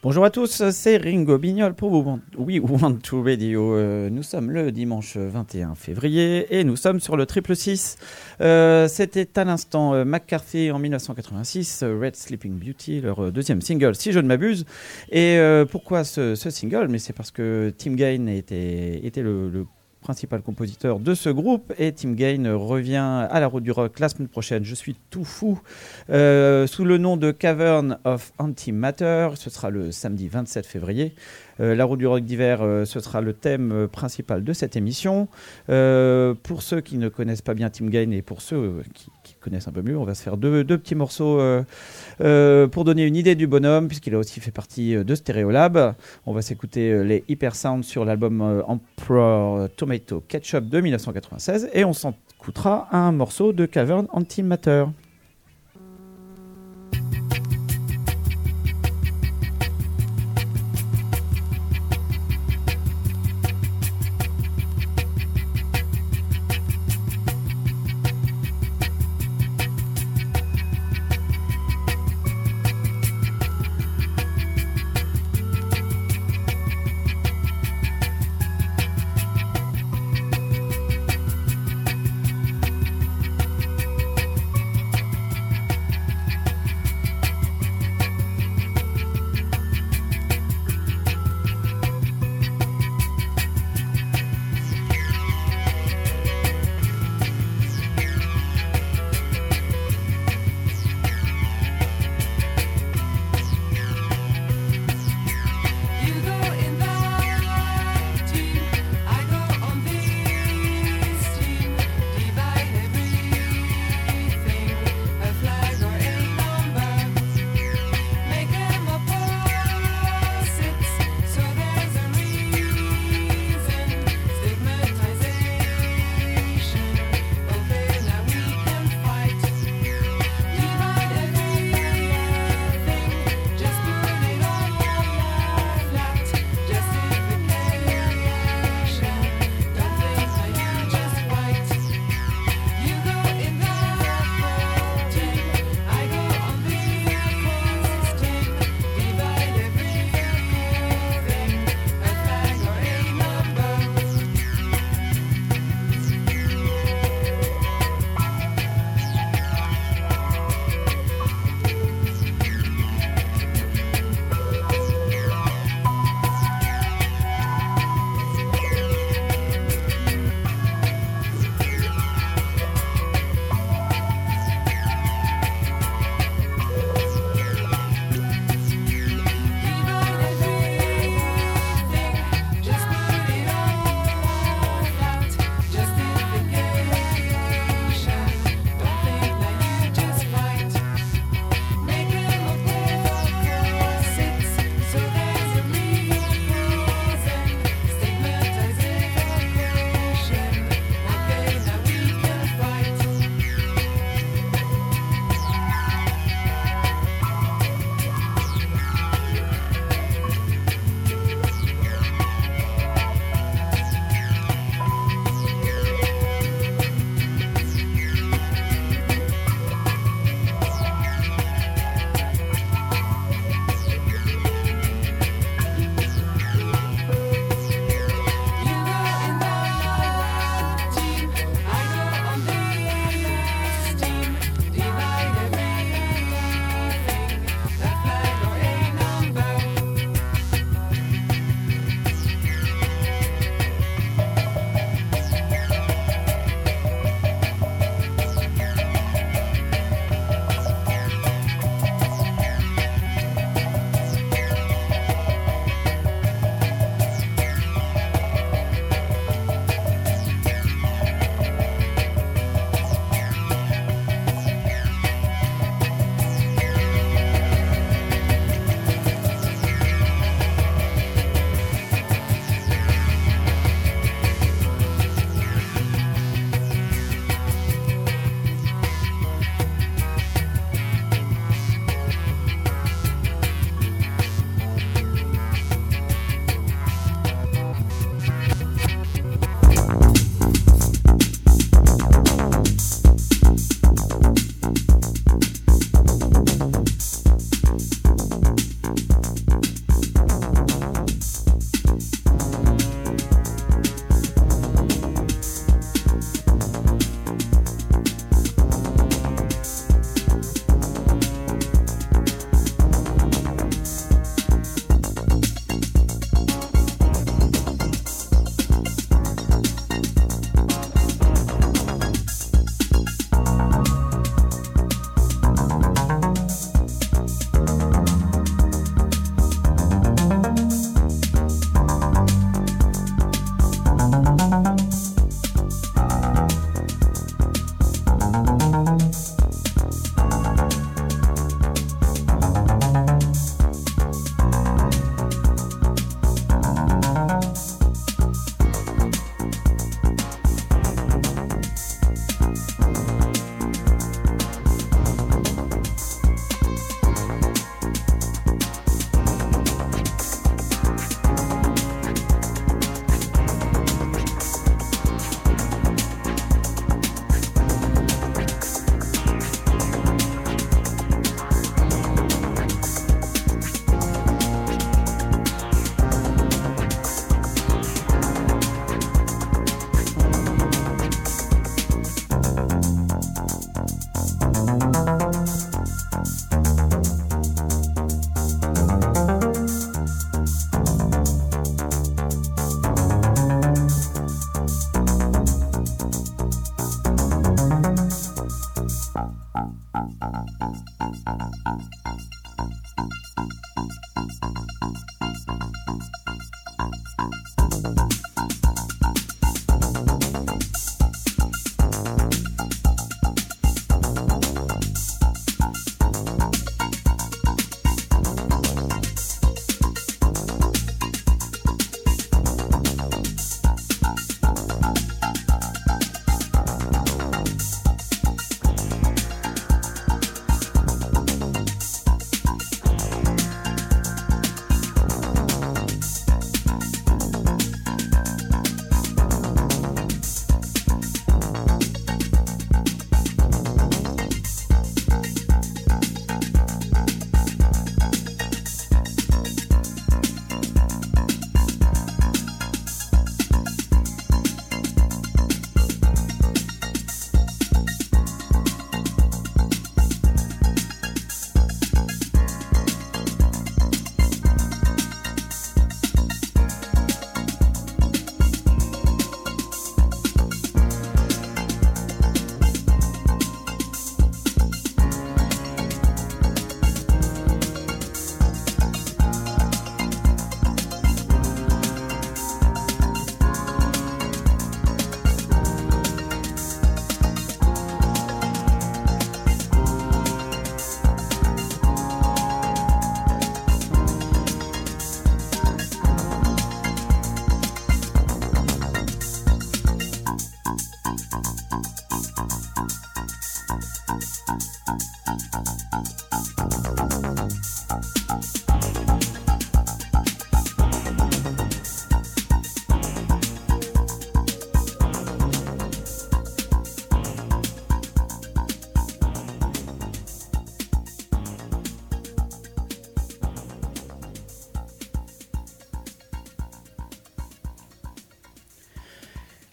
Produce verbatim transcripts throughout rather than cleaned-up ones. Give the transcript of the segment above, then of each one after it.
Bonjour à tous, c'est Ringo Bignol pour vous. Oui, One to Radio. Euh, nous sommes le dimanche vingt et un février et nous sommes sur le triple six. Euh, c'était à l'instant euh, McCarthy en dix-neuf cent quatre-vingt-six, euh, Red Sleeping Beauty, leur euh, deuxième single, si je ne m'abuse. Et euh, pourquoi ce, ce single? Mais c'est parce que Tim Gain était, était le, le principal compositeur de ce groupe et Tim Gain revient à la route du rock la semaine prochaine. Je suis tout fou euh, sous le nom de Cavern of Antimatter. Ce sera le samedi vingt-sept février. Euh, la route du rock d'hiver, euh, ce sera le thème euh, principal de cette émission. Euh, pour ceux qui ne connaissent pas bien Tim Gain et pour ceux euh, qui, qui connaissent un peu mieux, on va se faire deux, deux petits morceaux euh, euh, pour donner une idée du bonhomme, puisqu'il a aussi fait partie de Stereolab. On va s'écouter euh, les Hyper Sounds sur l'album euh, Emperor Tomato Ketchup de dix-neuf cent quatre-vingt-seize et on s'en écoutera un morceau de Cavern Antimatter.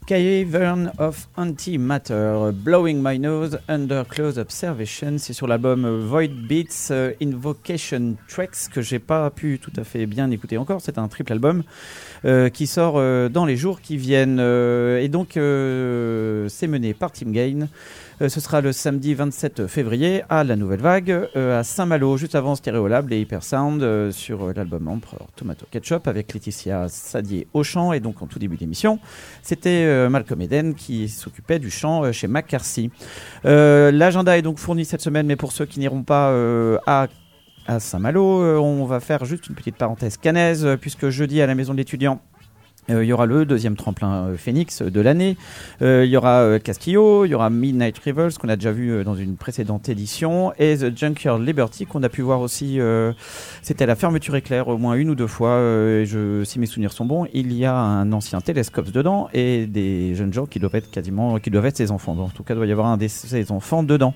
Cavern of Antimatter, Blowing My Nose Under Close Observation, c'est sur l'album Void Beats euh, Invocation Tracks que j'ai pas pu tout à fait bien écouter encore. C'est un triple album euh, qui sort euh, dans les jours qui viennent euh, et donc euh, c'est mené par Tim Gain. Euh, ce sera le samedi vingt-sept février à la Nouvelle Vague euh, à Saint-Malo, juste avant Stéréolab et Hypersound euh, sur euh, l'album Emperor Tomato Ketchup avec Laetitia Sadier au chant. Et donc en tout début d'émission, c'était euh, Malcolm Eden qui s'occupait du chant euh, chez McCarthy. Euh, l'agenda est donc fourni cette semaine, mais pour ceux qui n'iront pas euh, à à Saint-Malo, euh, on va faire juste une petite parenthèse cannaise euh, puisque jeudi à la maison de l'étudiant, il euh, y aura le deuxième tremplin euh, Phoenix de l'année. Il euh, y aura euh, Castillo, il y aura Midnight Rivals qu'on a déjà vu euh, dans une précédente édition et The Junkyard Liberty qu'on a pu voir aussi. Euh, c'était à la fermeture éclair au moins une ou deux fois. Euh, et je, si mes souvenirs sont bons, il y a un ancien télescope dedans et des jeunes gens qui doivent être quasiment, qui doivent être ses enfants. Donc, en tout cas, il doit y avoir un de ses enfants dedans.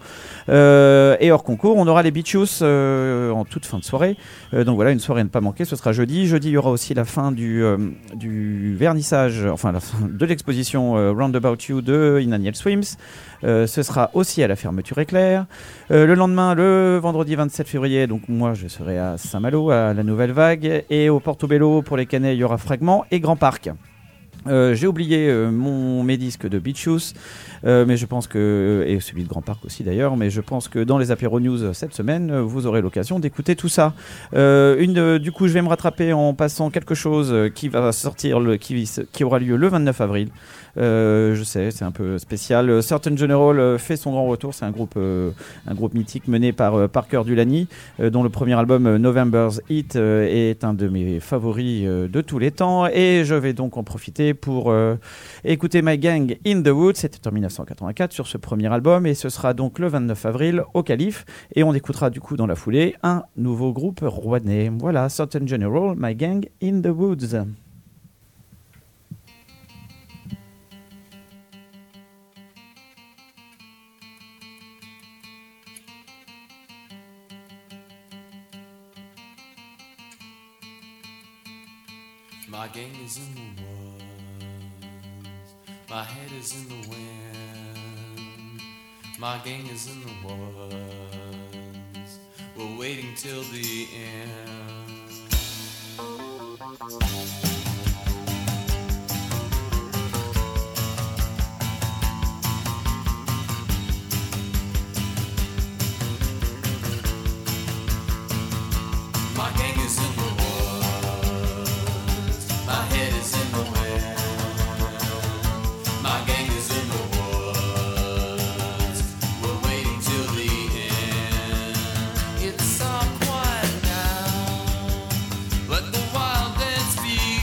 Euh, et hors concours, on aura les Beachus euh, en toute fin de soirée. Euh, donc voilà, une soirée à ne pas manquer. Ce sera jeudi. Jeudi, il y aura aussi la fin du euh, du vernissage, enfin la fin de l'exposition euh, Roundabout You de Inaniel Swims. Euh, ce sera aussi à la fermeture éclair. Euh, le lendemain, le vendredi vingt-sept février, donc moi je serai à Saint-Malo, à la Nouvelle Vague, et au Portobello pour les Canets, il y aura Fragment et Grand Parc. Euh, j'ai oublié euh, mon, mes disques de Beachus, euh, mais je pense que, et celui de Grand Parc aussi d'ailleurs, mais je pense que dans les apéros news cette semaine, euh, vous aurez l'occasion d'écouter tout ça. Euh, une, euh, du coup, je vais me rattraper en passant quelque chose qui va sortir, le, qui, qui aura lieu le vingt-neuf avril. Euh, je sais, c'est un peu spécial. Certain General euh, fait son grand retour. C'est un groupe, euh, un groupe mythique mené par euh, Parker Dulany, euh, dont le premier album euh, November's Heat euh, est un de mes favoris euh, de tous les temps. Et je vais donc en profiter pour euh, écouter My Gang in the Woods. C'était en dix-neuf cent quatre-vingt-quatre sur ce premier album, et ce sera donc le vingt-neuf avril au Calife. Et on écoutera du coup dans la foulée un nouveau groupe rouennais. Voilà, Certain General, My Gang in the Woods. My gang is in the woods, my head is in the wind. My gang is in the woods, we're waiting till the end. My gang is in the It's so quiet now, let the wild dance begin.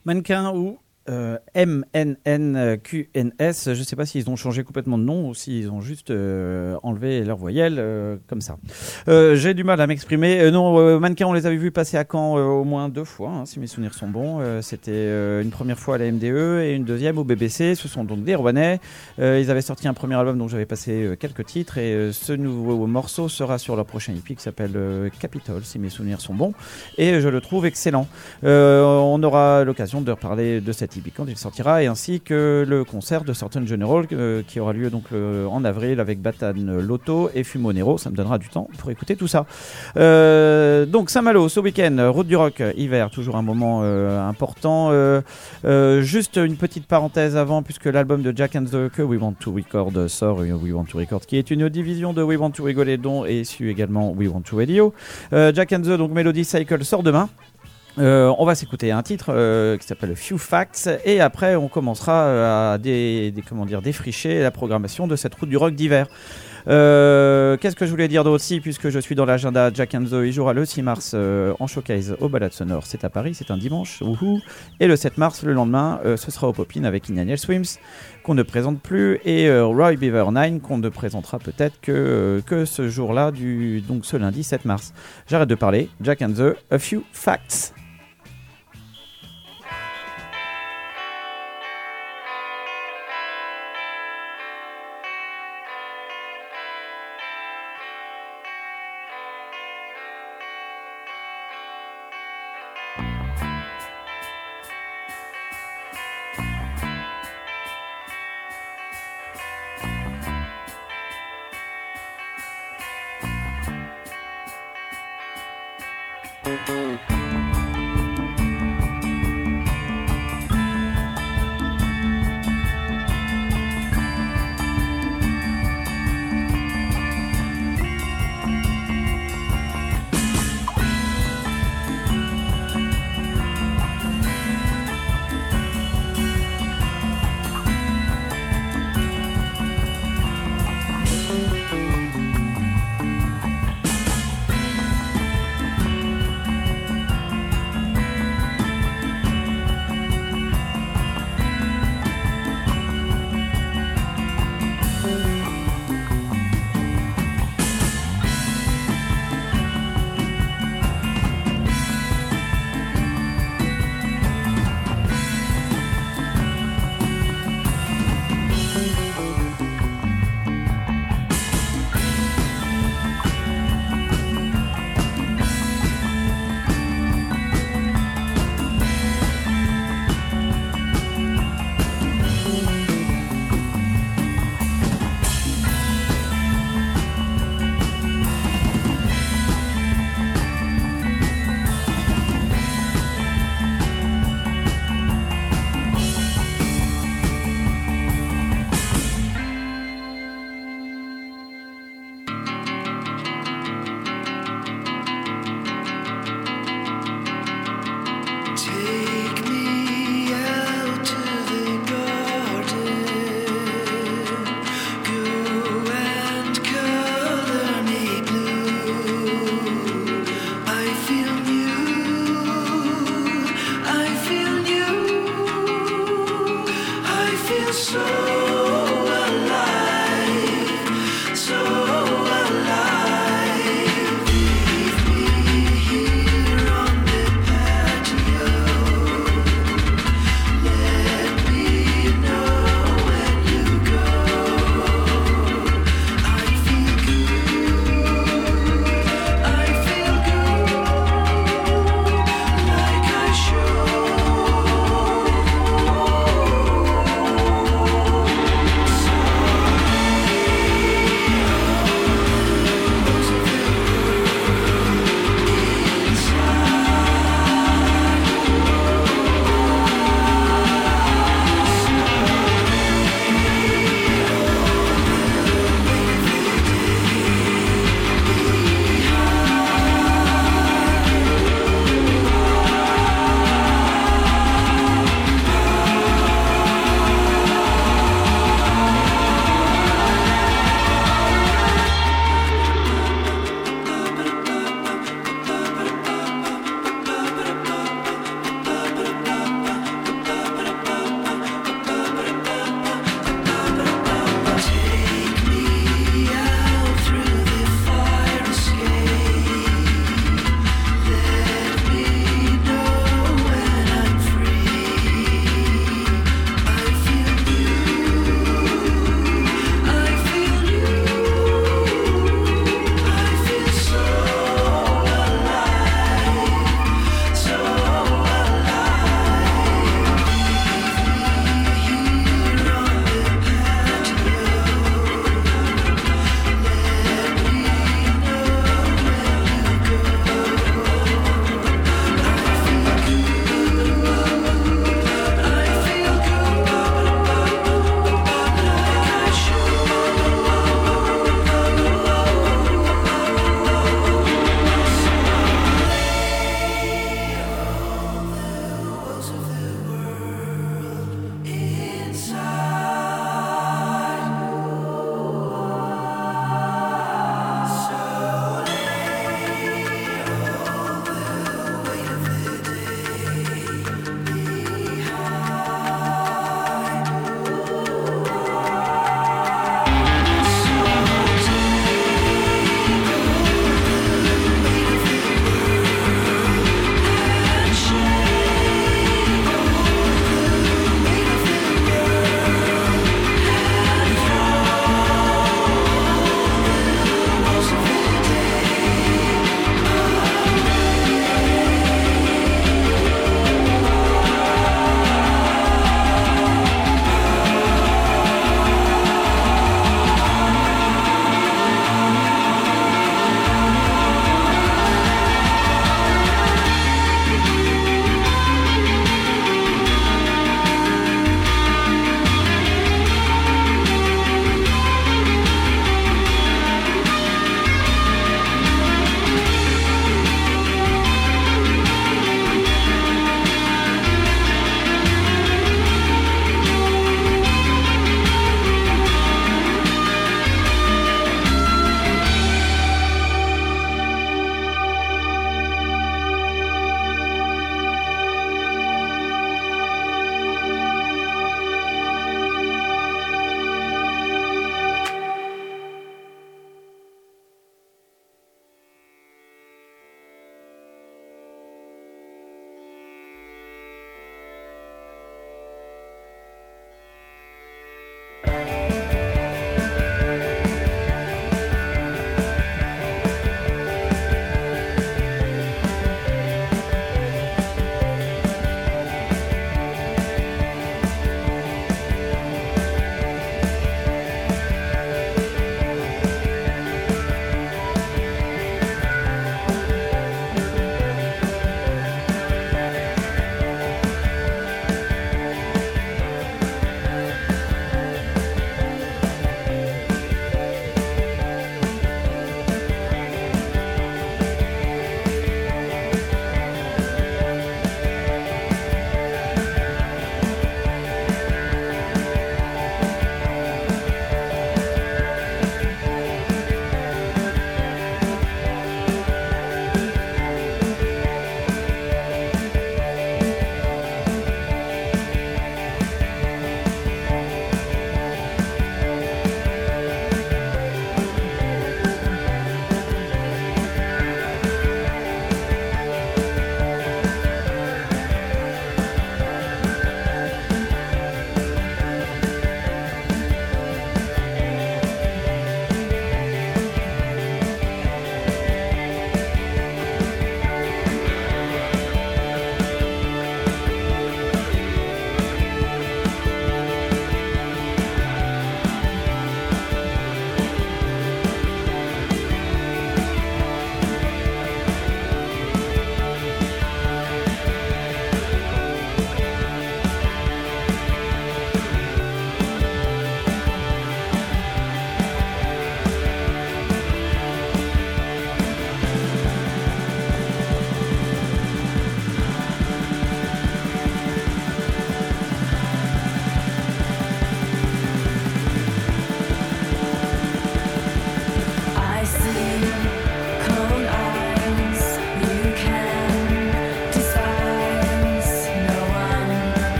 Mannequin ou euh, M N N Q N S, je ne sais pas s'ils ont changé complètement de nom ou s'ils ont juste euh, enlevé leurs voyelles euh, comme ça. Euh, j'ai du mal à m'exprimer. Euh, non, euh, Mannequin, on les avait vus passer à Caen euh, au moins deux fois, hein, si mes souvenirs sont bons. Euh, c'était euh, une première fois à la M D E et une deuxième au B B C. Ce sont donc des Rouennais. Euh, ils avaient sorti un premier album dont j'avais passé euh, quelques titres et euh, ce nouveau morceau sera sur leur prochain E P qui s'appelle euh, Capitol, si mes souvenirs sont bons. Et je le trouve excellent. Euh, on aura l'occasion de reparler de cet E P quand il sortira et ainsi que le concert de Certain General euh, qui aura lieu donc le, en avril avec Batane Lotto et Fumo Nero. Ça me donnera du temps pour écouter tout ça. Euh, donc Saint-Malo ce week-end, Route du Rock hiver, toujours un moment euh, important. Euh, euh, juste une petite parenthèse avant, puisque l'album de Jack and the que We Want to Record sort, We Want to Record qui est une division de We Want to Rigoler dont est issu également We Want to Radio. Euh, Jack and the donc Melody Cycle sort demain. Euh, on va s'écouter un titre euh, qui s'appelle Few Facts et après on commencera à dé, dé, comment dire, défricher la programmation de cette route du rock d'hiver. Euh, qu'est-ce que je voulais dire d'autre aussi, puisque je suis dans l'agenda Jack and the, il jouera le six mars euh, en showcase au Balade Sonore, c'est à Paris, c'est un dimanche, wouhou. Et le sept mars, le lendemain, euh, ce sera au Pop-In avec Inaniel Swims qu'on ne présente plus et euh, Roy Beaver neuf qu'on ne présentera peut-être que, euh, que ce jour-là, du, donc ce lundi sept mars. J'arrête de parler, Jack and the, A Few Facts.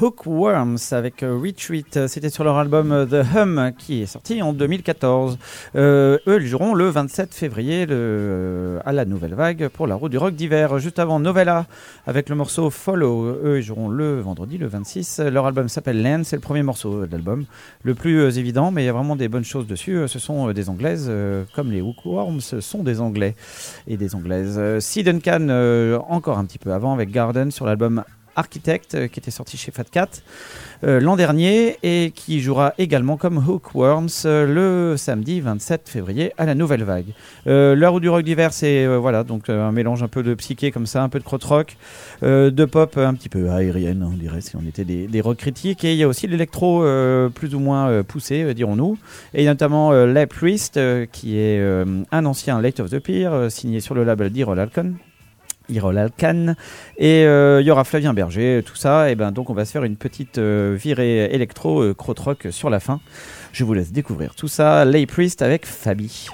Hookworms avec euh, Retreat. C'était sur leur album euh, The Hum qui est sorti en deux mille quatorze. Euh, eux, ils joueront le vingt-sept février le, euh, à la Nouvelle Vague pour la Route du Rock d'hiver. Juste avant Novella avec le morceau Follow. Eux, ils joueront le vendredi, le vingt-six. Leur album s'appelle Land. C'est le premier morceau de l'album. Le plus euh, évident, mais il y a vraiment des bonnes choses dessus. Ce sont euh, des Anglaises, euh, comme les Hookworms sont des Anglais et des Anglaises. Euh, Sid Duncan, euh, encore un petit peu avant, avec Garden sur l'album Architect, euh, qui était sorti chez Fat Cat euh, l'an dernier et qui jouera également comme Hookworms euh, le samedi vingt-sept février à la Nouvelle Vague. Euh, L'heure où du rock d'hiver, c'est euh, voilà, donc euh, un mélange un peu de psyché comme ça, un peu de krautrock, euh, de pop un petit peu aérienne, on dirait si on était des, des rock critiques, et il y a aussi l'électro euh, plus ou moins euh, poussé, euh, dirons-nous, et notamment euh, Lab Priest euh, qui est euh, un ancien Late of the Pier, euh, signé sur le label d'Irol Alkan. Irol Alkan, et il euh, y aura Flavien Berger, tout ça, et ben donc on va se faire une petite euh, virée électro euh, krautrock sur la fin. Je vous laisse découvrir tout ça. Lay Priest avec Fabi.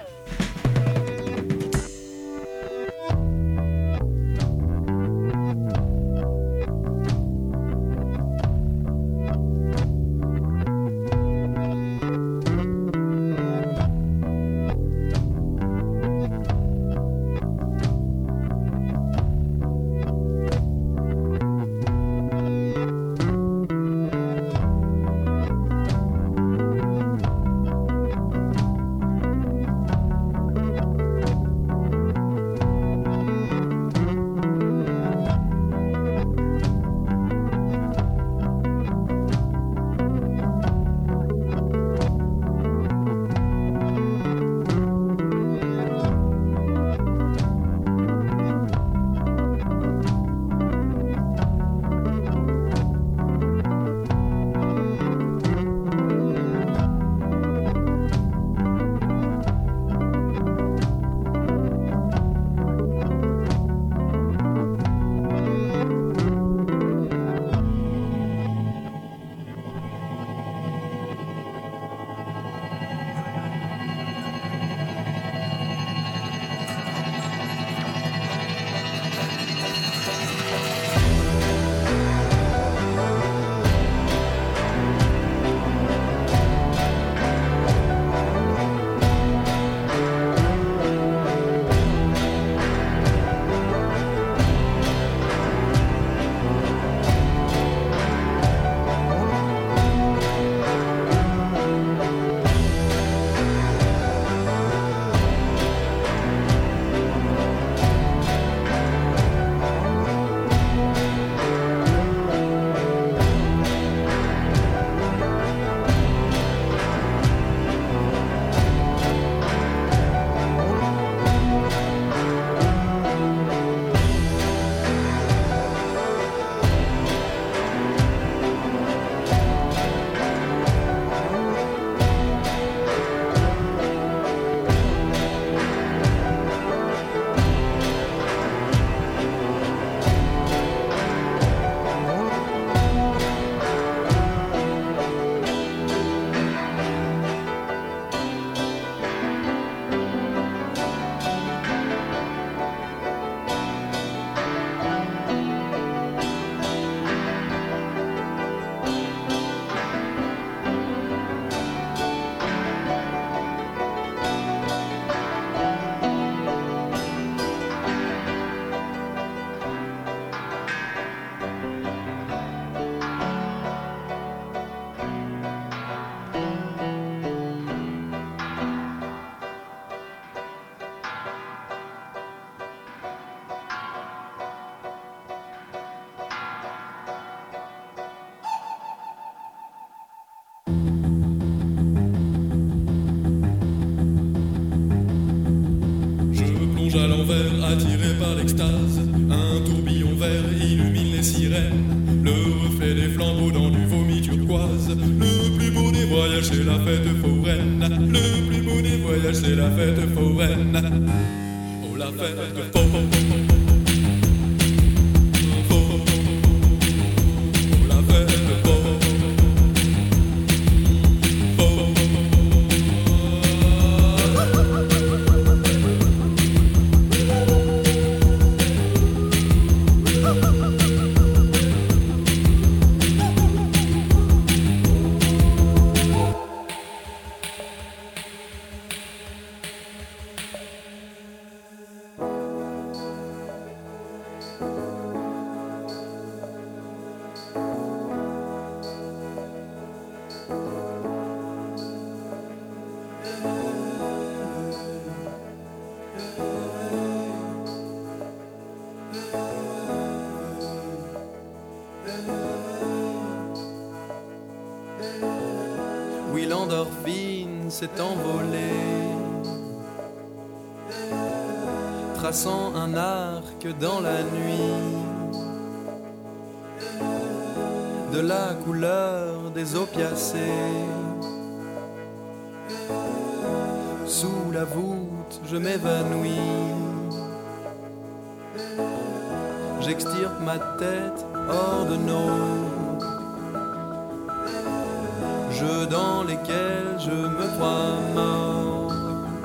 À l'envers, attiré par l'extase, un tourbillon vert illumine les sirènes, le reflet des flambeaux dans du vomi turquoise. Le plus beau des voyages, c'est la fête foraine. Le plus beau des voyages, c'est la fête foraine. Oh, la fête foraine. l'endorphine s'est envolée, traçant un arc dans la nuit, de la couleur des opiacés. Sous la voûte, je m'évanouis, j'extirpe ma tête hors de nos jeux dans lesquels je me crois mort.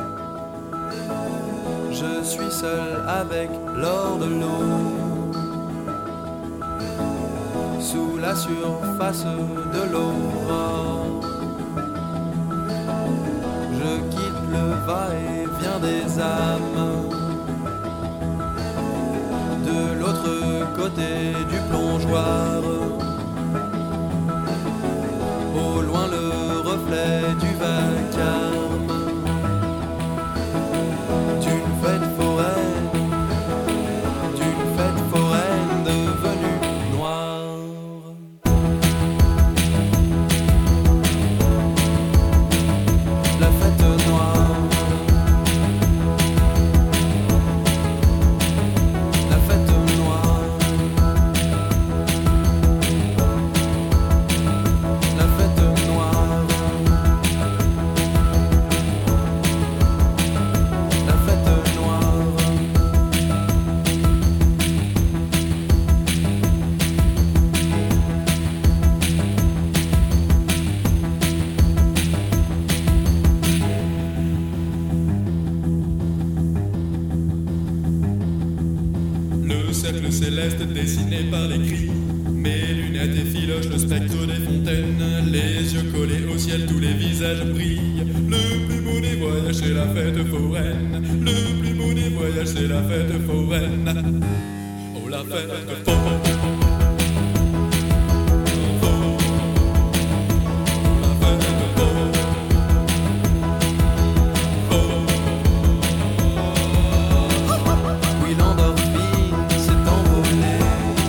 Je suis seul avec l'or de l'eau, sous la surface de l'aurore. Je quitte le va-et-vient des âmes, de l'autre côté du plongeoir. Au loin le reflet du vacarme d'une fête foraine, d'une fête foraine devenue noire. La fête noire, la fête noire, la fête noire, la fête noire. Le cercle céleste dessiné par les cris, mes lunettes effilochent le spectre des fontaines, les yeux collés au ciel, tous les visages brillent. Le plus beau des voyages, c'est la fête foraine. Le plus beau des voyages, c'est la fête foraine. Oh, la fête foraine. Oui, l'endorphine s'est envolée,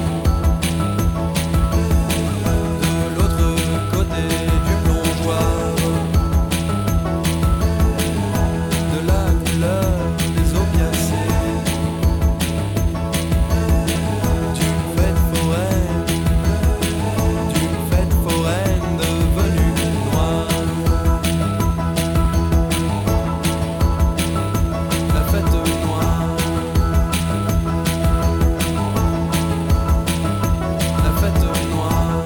de l'autre côté du plongeoir, de la couleur des opiacés, d'une fête foraine, d'une fête foraine devenue noire. La fête noire, la fête noire.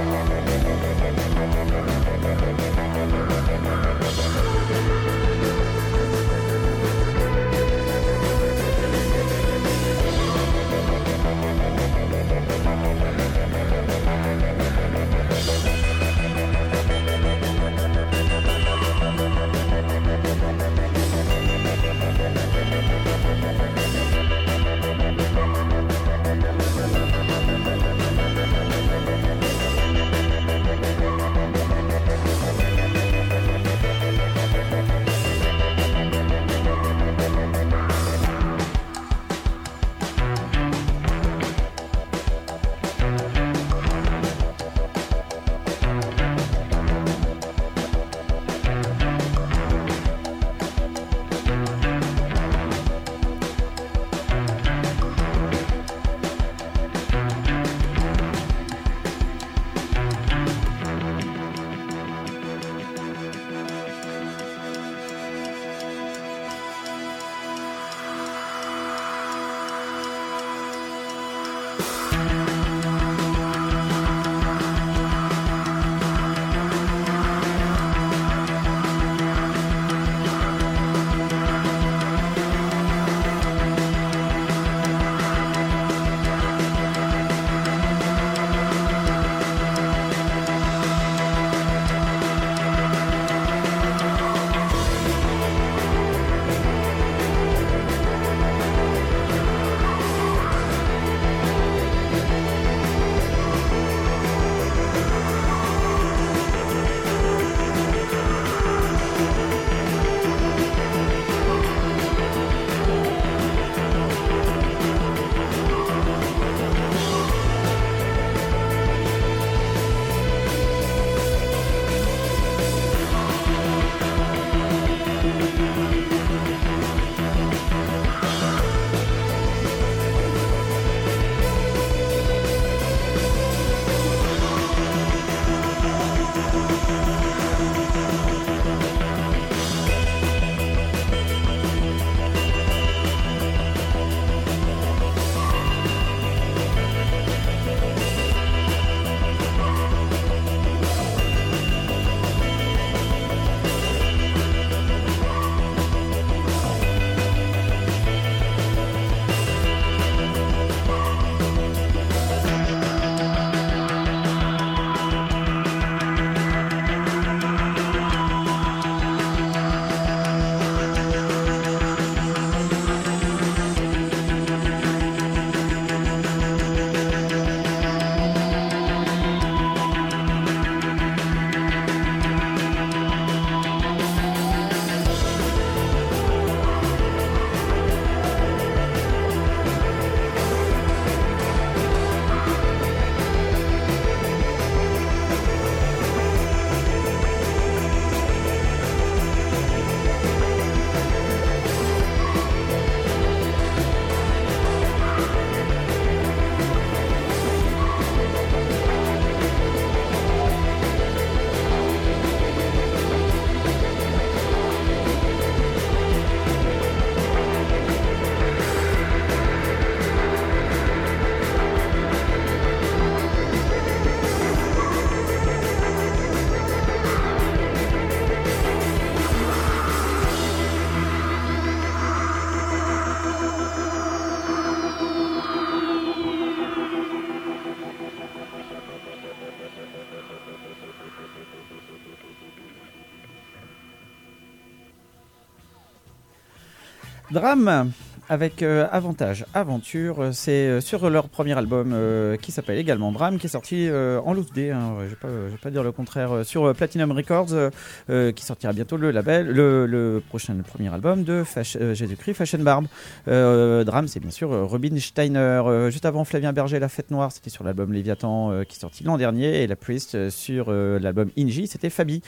Drame avec euh, Avantage Aventure, c'est euh, sur leur premier album euh, qui s'appelle également Drame, qui est sorti euh, en loose day, hein, je ne vais pas, je vais pas dire le contraire, euh, sur euh, Platinum Records, euh, qui sortira bientôt le label, le, le prochain le premier album de Fash, euh, Jésus-Christ Fashion Barb. Euh, Drame, c'est bien sûr euh, Robin Steiner. Euh, juste avant, Flavien Berger, La Fête Noire, c'était sur l'album Léviathan euh, qui est sorti l'an dernier, et La Priest euh, sur euh, l'album Inji, c'était Fabi.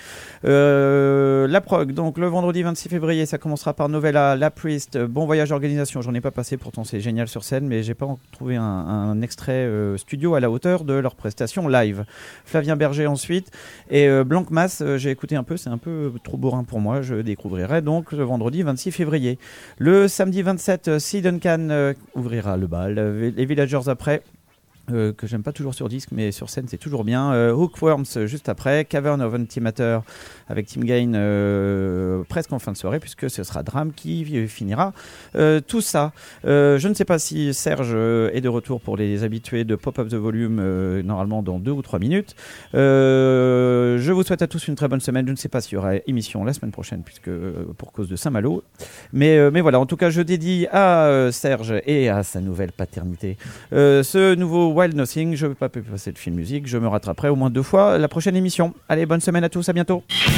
Euh, la prog, donc le vendredi vingt-six février, ça commencera par Novella, La Priest, Bon Voyage Organisation. J'en ai pas passé, pourtant c'est génial sur scène, mais j'ai pas trouvé un, un extrait euh, studio à la hauteur de leur prestation live. Flavien Berger ensuite, et euh, Blanc Mass, euh, j'ai écouté un peu, c'est un peu trop bourrin pour moi, je découvrirai donc le vendredi vingt-six février. Le samedi vingt-sept, Sea Duncan euh, ouvrira le bal, les Villagers après. Euh, que j'aime pas toujours sur disque, mais sur scène c'est toujours bien. Euh, Hookworms euh, juste après, Cavern of Antimatter avec Tim Gain euh, presque en fin de soirée, puisque ce sera Drame qui euh, finira euh, tout ça. Euh, je ne sais pas si Serge euh, est de retour pour les habitués de Pop Up the Volume, euh, normalement dans deux ou trois minutes. Euh, je vous souhaite à tous une très bonne semaine. Je ne sais pas s'il y aura émission la semaine prochaine, puisque euh, pour cause de Saint-Malo. Mais, euh, mais voilà, en tout cas, je dédie à euh, Serge et à sa nouvelle paternité euh, ce nouveau Wild Nothing. Je ne vais pas passer de film musique, je me rattraperai au moins deux fois la prochaine émission. Allez, bonne semaine à tous, à bientôt.